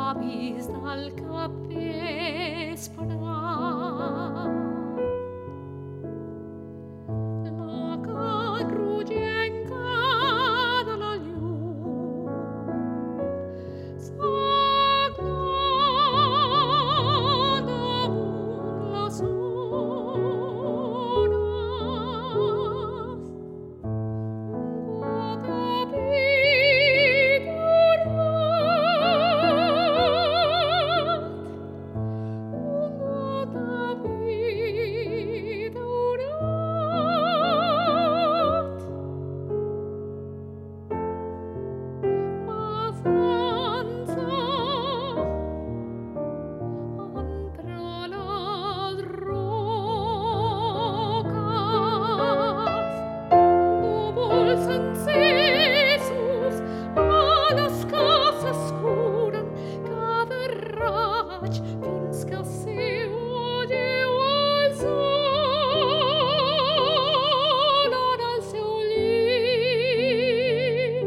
avis dal capvespre. La can rugenca de la llum sagna damunt les ones. Fins que s'oye el sol en el seu llit.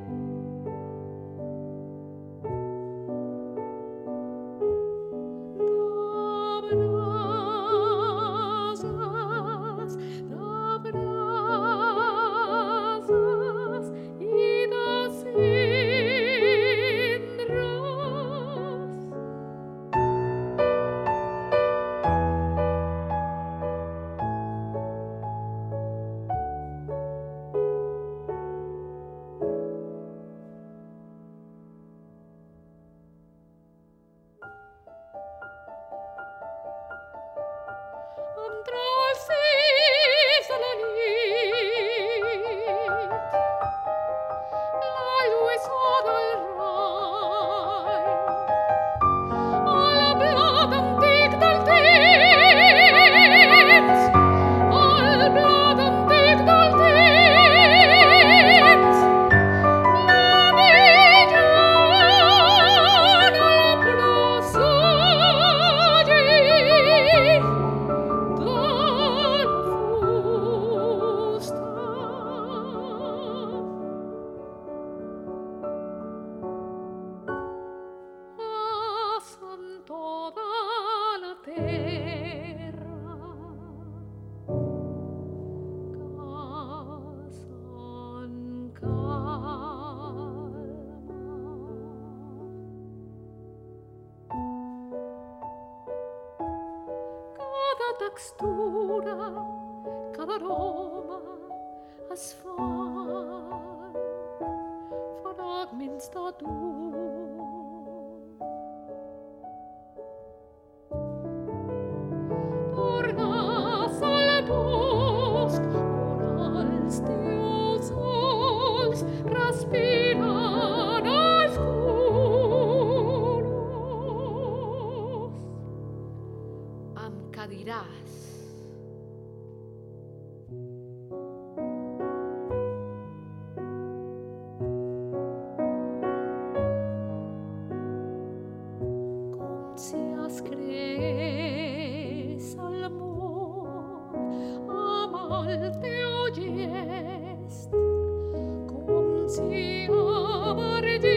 De brases i de cendres. Entre els cis de la nit, la lluïssor del rai, el blat antic del temps, el blat antic del temps, la vella en el presagi de la fusta. A santor de la terra, que s'encalma. Cada textura, cada aroma es fan fragments de tu. Tornes al bosc on els teus ulls respiren els colors. Em cadiràs. Com si es creés el món amb el teu gest, com si a